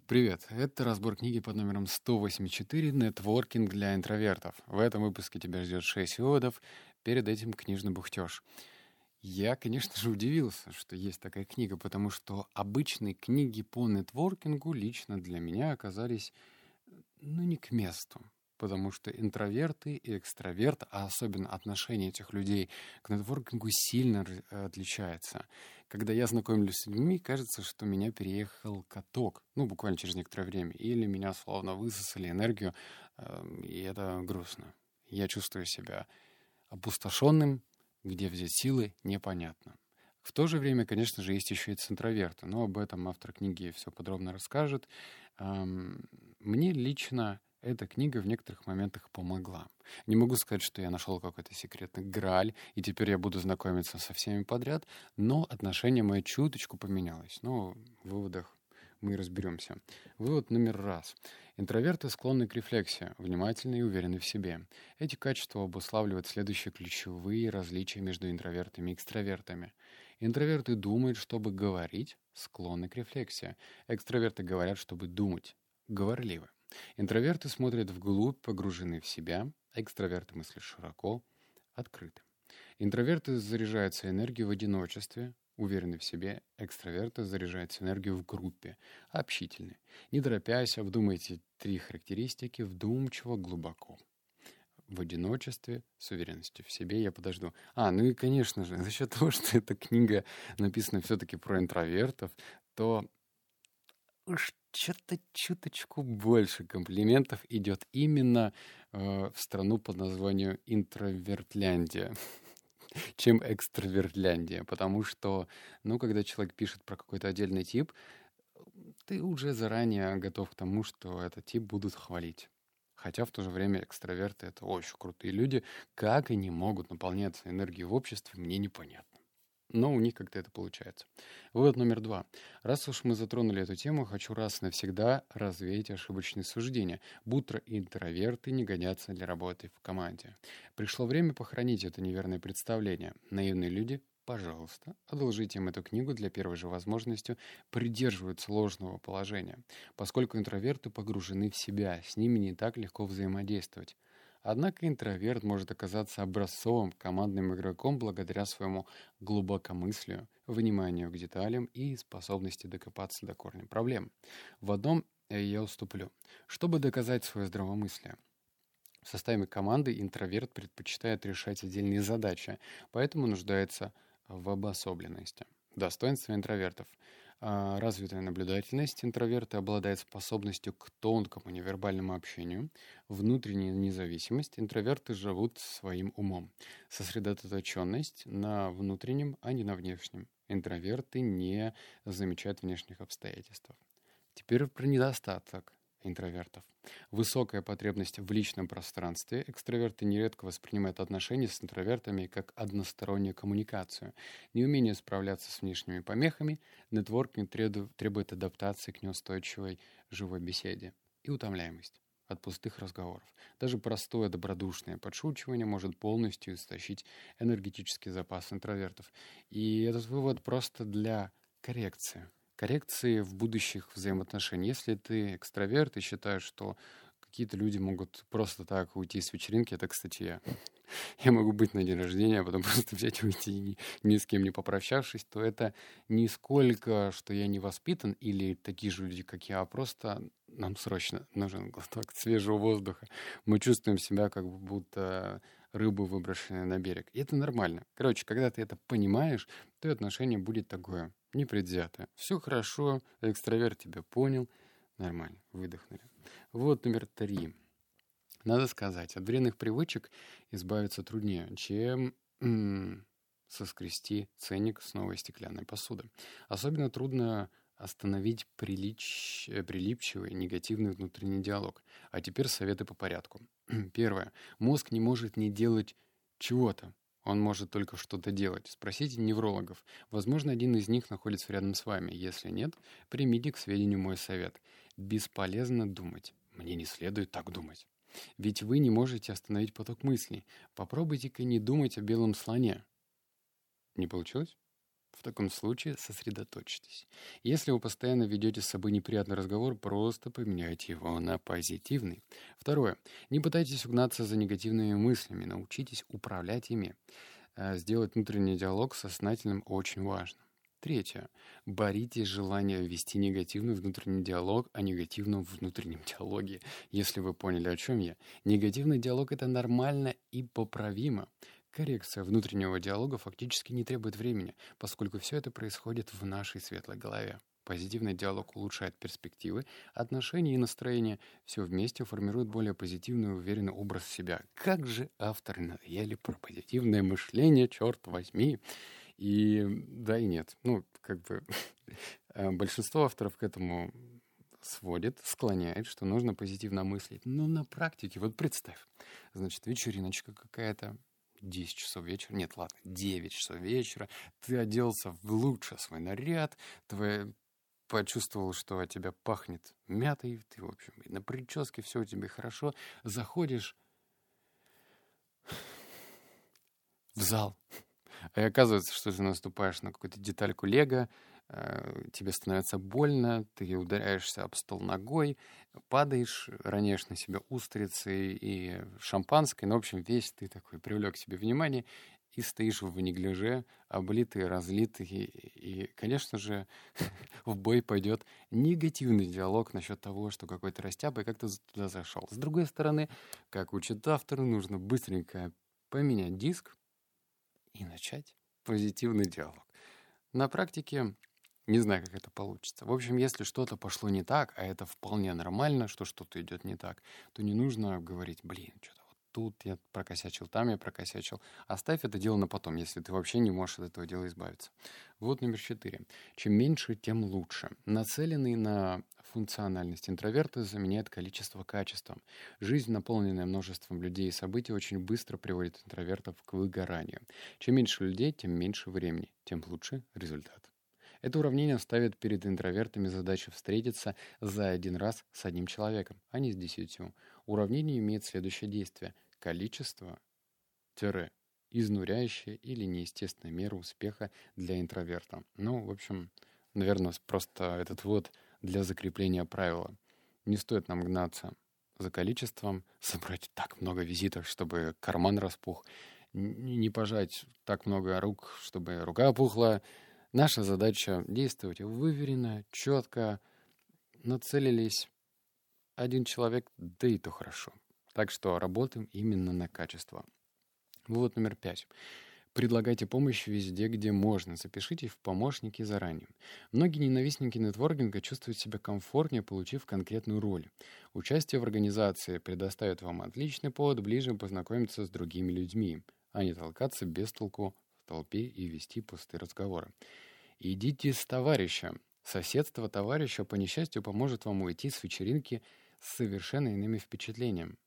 Привет, это разбор книги под номером 184 «Нетворкинг для интровертов». В этом выпуске тебя ждет 6 выводов, перед этим книжный бухтеж. Я, конечно же, удивился, что есть такая книга, потому что обычные книги по нетворкингу лично для меня оказались, не к месту. Потому что интроверты и экстраверт, а особенно отношение этих людей к нетворкингу сильно отличается. Когда я знакомлюсь с людьми, кажется, что меня переехал каток, буквально через некоторое время, или меня словно высосали энергию, и это грустно. Я чувствую себя опустошенным, где взять силы, непонятно. В то же время, конечно же, есть еще и центроверты, но об этом автор книги все подробно расскажет. Мне лично эта книга в некоторых моментах помогла. Не могу сказать, что я нашел какой-то секретный грааль, и теперь я буду знакомиться со всеми подряд, но отношение мое чуточку поменялось. Но в выводах мы и разберемся. Вывод номер раз. Интроверты склонны к рефлексии, внимательны и уверены в себе. Эти качества обуславливают следующие ключевые различия между интровертами и экстравертами. Интроверты думают, чтобы говорить, склонны к рефлексии. Экстраверты говорят, чтобы думать, говорливы. Интроверты смотрят вглубь, погружены в себя. Экстраверты мыслят широко, открыты. Интроверты заряжаются энергией в одиночестве, уверены в себе. Экстраверты заряжаются энергией в группе, общительны. Не торопясь, обдумайте 3 характеристики вдумчиво, глубоко. В одиночестве, с уверенностью в себе я подожду. И, конечно же, за счет того, что эта книга написана все-таки про интровертов, то уж что-то чуточку больше комплиментов идет именно в страну под названием Интровертляндия, чем Экстравертляндия. Потому что, когда человек пишет про какой-то отдельный тип, ты уже заранее готов к тому, что этот тип будут хвалить. Хотя в то же время экстраверты — это очень крутые люди. Как они могут наполняться энергией в обществе, мне непонятно. Но у них как-то это получается. Вывод номер 2. Раз уж мы затронули эту тему, хочу раз и навсегда развеять ошибочные суждения, будто интроверты не годятся для работы в команде. Пришло время похоронить это неверное представление. Наивные люди, пожалуйста, одолжите им эту книгу для первой же возможности, придерживаются ложного положения, поскольку интроверты погружены в себя, с ними не так легко взаимодействовать. Однако интроверт может оказаться образцовым командным игроком благодаря своему глубокомыслию, вниманию к деталям и способности докопаться до корня проблем. В одном я уступлю. Чтобы доказать свое здравомыслие, в составе команды интроверт предпочитает решать отдельные задачи, поэтому нуждается в обособленности. Достоинства интровертов. Развитая наблюдательность. Интроверты обладают способностью к тонкому невербальному общению. Внутренняя независимость. Интроверты живут своим умом. Сосредоточенность на внутреннем, а не на внешнем. Интроверты не замечают внешних обстоятельств. Теперь про недостаток интровертов. Высокая потребность в личном пространстве. Экстраверты нередко воспринимают отношения с интровертами как одностороннюю коммуникацию. Неумение справляться с внешними помехами. Нетворкинг требует адаптации к неустойчивой живой беседе. И утомляемость от пустых разговоров. Даже простое добродушное подшучивание может полностью истощить энергетический запас интровертов. И этот вывод просто для коррекции в будущих взаимоотношениях. Если ты экстраверт и считаешь, что какие-то люди могут просто так уйти с вечеринки, это, кстати, я. Я могу быть на день рождения, а потом просто взять и уйти, ни с кем не попрощавшись, то это не сколько, что я не воспитан, или такие же люди, как я, а просто нам срочно нужен глоток свежего воздуха. Мы чувствуем себя как будто рыбы, выброшенные на берег. И это нормально. Короче, когда ты это понимаешь, то и отношение будет такое непредвзятое. Все хорошо, экстраверт тебя понял. Нормально, выдохнули. Вот номер 3. Надо сказать, от вредных привычек избавиться труднее, чем соскрести ценник с новой стеклянной посуды. Особенно трудно остановить прилипчивый негативный внутренний диалог. А теперь советы по порядку. Первое. Мозг не может не делать чего-то. Он может только что-то делать. Спросите неврологов. Возможно, один из них находится рядом с вами. Если нет, примите к сведению мой совет. Бесполезно думать. Мне не следует так думать. Ведь вы не можете остановить поток мыслей. Попробуйте-ка не думать о белом слоне. Не получилось? В таком случае сосредоточьтесь. Если вы постоянно ведете с собой неприятный разговор, просто поменяйте его на позитивный. Второе. Не пытайтесь угнаться за негативными мыслями, научитесь управлять ими. Сделать внутренний диалог сознательным очень важно. Третье. Боритесь с желанием вести негативный внутренний диалог о негативном внутреннем диалоге. Если вы поняли, о чем я. Негативный диалог — это нормально и поправимо. Коррекция внутреннего диалога фактически не требует времени, поскольку все это происходит в нашей светлой голове. Позитивный диалог улучшает перспективы, отношения и настроение. Все вместе формирует более позитивный и уверенный образ себя. Как же авторы надоели про позитивное мышление, черт возьми. И да и нет. Большинство авторов к этому сводит, склоняет, что нужно позитивно мыслить. Но на практике, вот представь, значит, вечериночка какая-то, 10 часов вечера, нет, ладно, 9 часов вечера, ты оделся в лучший свой наряд, почувствовал, что от тебя пахнет мятой, ты, в общем, на прическе все у тебя хорошо, заходишь в зал, и оказывается, что ты наступаешь на какую-то детальку лего, тебе становится больно, ты ударяешься об стол ногой, падаешь, роняешь на себя устрицы и шампанское. В общем, весь ты такой привлек к себе внимание и стоишь в неглиже, облитый, разлитый. И, конечно же, в бой пойдет негативный диалог насчет того, что какой-то растяпа и как ты туда зашел. С другой стороны, как учит автор, нужно быстренько поменять диск и начать позитивный диалог. На практике не знаю, как это получится. В общем, если что-то пошло не так, а это вполне нормально, что что-то идет не так, то не нужно говорить, что-то вот тут я прокосячил, там я прокосячил. Оставь это дело на потом, если ты вообще не можешь от этого дела избавиться. Вот номер 4. Чем меньше, тем лучше. Нацеленные на функциональность интроверты заменяют количество качеством. Жизнь, наполненная множеством людей и событий, очень быстро приводит интровертов к выгоранию. Чем меньше людей, тем меньше времени, тем лучше результат. Это уравнение ставит перед интровертами задачу встретиться за один раз с одним человеком, а не с 10. Уравнение имеет следующее действие. Количество – изнуряющая или неестественная мера успеха для интроверта. В общем, наверное, просто этот вот для закрепления правила. Не стоит нам гнаться за количеством, собрать так много визитов, чтобы карман распух, не пожать так много рук, чтобы рука опухла. Наша задача — действовать выверенно, четко. Нацелились один человек, да и то хорошо. Так что работаем именно на качество. Вывод номер 5. Предлагайте помощь везде, где можно. Запишитесь в помощники заранее. Многие ненавистники нетворкинга чувствуют себя комфортнее, получив конкретную роль. Участие в организации предоставит вам отличный повод ближе познакомиться с другими людьми, а не толкаться без толку в толпе и вести пустые разговоры. Идите с товарищем. Соседство товарища, по несчастью, поможет вам уйти с вечеринки с совершенно иными впечатлениями.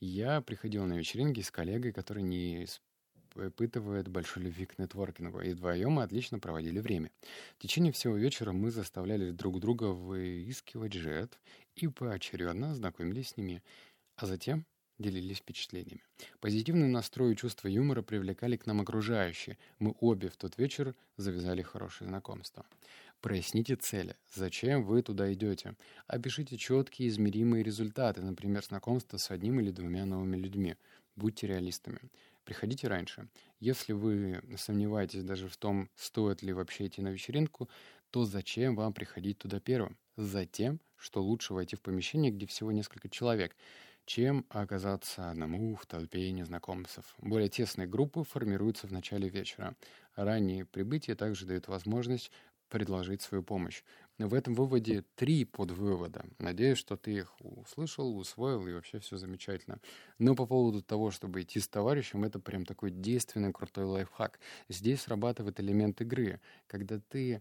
Я приходил на вечеринки с коллегой, который не испытывает большой любви к нетворкингу, и вдвоем мы отлично проводили время. В течение всего вечера мы заставляли друг друга выискивать жертв и поочередно знакомились с ними, а затем делились впечатлениями. Позитивный настрой и чувство юмора привлекали к нам окружающие. Мы обе в тот вечер завязали хорошее знакомство. Проясните цели. Зачем вы туда идете? Опишите четкие измеримые результаты, например, знакомство с одним или двумя новыми людьми. Будьте реалистами. Приходите раньше. Если вы сомневаетесь даже в том, стоит ли вообще идти на вечеринку, то зачем вам приходить туда первым? Затем, что лучше войти в помещение, где всего несколько человек, чем оказаться одному в толпе незнакомцев. Более тесные группы формируются в начале вечера. Раннее прибытие также дает возможность предложить свою помощь. В этом выводе 3 подвывода. Надеюсь, что ты их услышал, усвоил, и вообще все замечательно. Но по поводу того, чтобы идти с товарищем, это прям такой действенный, крутой лайфхак. Здесь срабатывает элемент игры, когда ты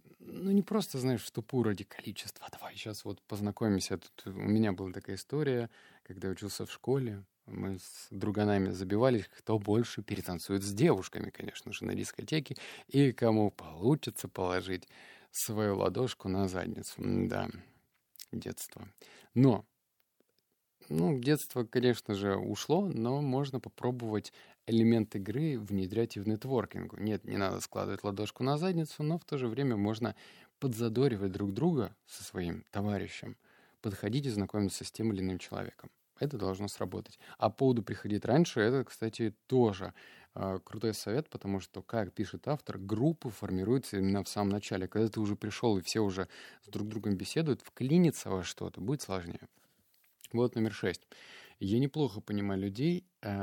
не просто, знаешь, в тупую ради количества. Давай сейчас вот познакомимся. Тут у меня была такая история, когда я учился в школе. Мы с друганами забивались, кто больше перетанцует с девушками, конечно же, на дискотеке, и кому получится положить свою ладошку на задницу. Да, детство. Но, детство, конечно же, ушло, но можно попробовать элемент игры внедрять и в нетворкингу. Нет, не надо складывать ладошку на задницу, но в то же время можно подзадоривать друг друга со своим товарищем, подходить и знакомиться с тем или иным человеком. Это должно сработать. А по поводу приходить раньше, это, кстати, тоже крутой совет, потому что, как пишет автор, группы формируются именно в самом начале. Когда ты уже пришел и все уже с друг другом беседуют, вклиниться во что-то будет сложнее. Вот номер 6. Я неплохо понимаю людей,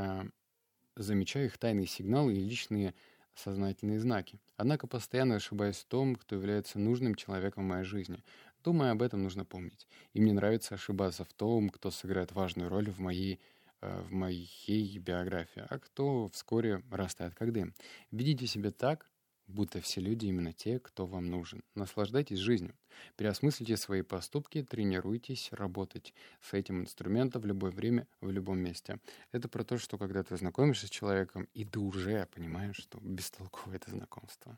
замечаю их тайные сигналы и личные сознательные знаки. Однако постоянно ошибаюсь в том, кто является нужным человеком в моей жизни. Думаю, об этом нужно помнить. И мне нравится ошибаться в том, кто сыграет важную роль в моей биографии, а кто вскоре растает как дым. Ведите себя так, будто все люди именно те, кто вам нужен. Наслаждайтесь жизнью. Переосмыслите свои поступки, тренируйтесь работать с этим инструментом в любое время, в любом месте. Это про то, что когда ты знакомишься с человеком, и ты уже понимаешь, что бестолковое это знакомство.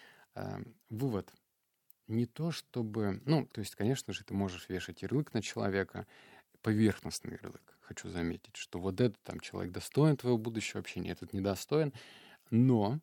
Вывод. Не то чтобы... Ну, то есть, конечно же, ты можешь вешать ярлык на человека, поверхностный ярлык. Хочу заметить, что вот этот там человек достоин твоего будущего общения, этот недостоин. Но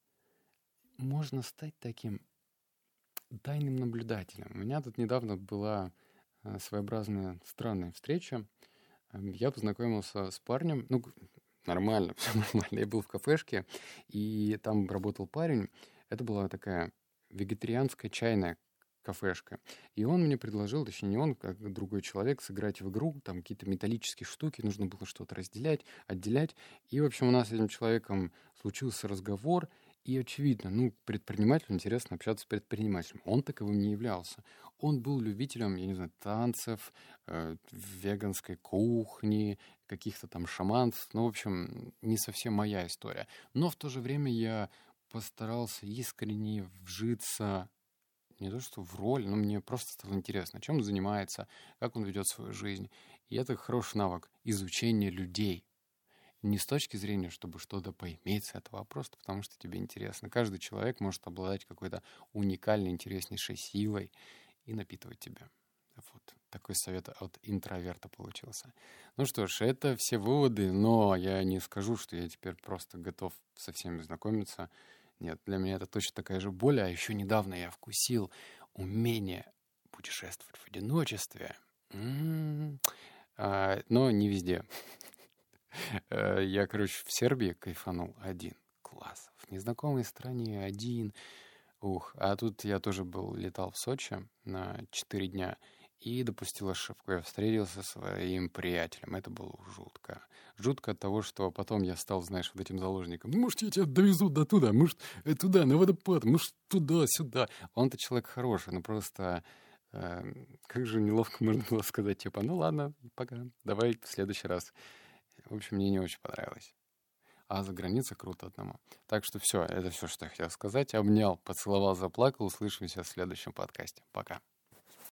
можно стать таким тайным наблюдателем. У меня тут недавно была своеобразная странная встреча. Я познакомился с парнем. Ну, нормально, все нормально. Я был в кафешке, и там работал парень. Это была такая вегетарианская чайная кафешка. И он мне предложил, точнее не он, как другой человек, сыграть в игру. Там какие-то металлические штуки, нужно было что-то разделять, отделять. И, в общем, у нас с этим человеком случился разговор. И очевидно, ну, предпринимателю интересно общаться с предпринимателем. Он таковым не являлся. Он был любителем, я не знаю, танцев, веганской кухни, каких-то там шаманств. Ну, в общем, не совсем моя история. Но в то же время я постарался искренне вжиться не то что в роль, но мне просто стало интересно, чем он занимается, как он ведет свою жизнь. И это хороший навык изучения людей. Не с точки зрения, чтобы что-то поиметь с этого, а просто потому, что тебе интересно. Каждый человек может обладать какой-то уникальной, интереснейшей силой и напитывать тебя. Вот такой совет от интроверта получился. Ну что ж, это все выводы, но я не скажу, что я теперь просто готов со всеми знакомиться. Нет, для меня это точно такая же боль, а еще недавно я вкусил умение путешествовать в одиночестве. Но не везде. Я, короче, в Сербии кайфанул один. Класс. В незнакомой стране один. Ух. А тут я тоже летал в Сочи на 4 дня и допустил ошибку. Я встретился со своим приятелем. Это было жутко. Жутко от того, что потом я стал, знаешь, вот этим заложником. Ну, может, я тебя довезу до туда, может, туда, на водопад, может, туда-сюда. Он-то человек хороший, но просто... как же неловко можно было сказать, типа, ну ладно, пока, давай в следующий раз. В общем, мне не очень понравилось. А за границей круто одному. Так что все, это все, что я хотел сказать. Обнял, поцеловал, заплакал. Услышимся в следующем подкасте. Пока.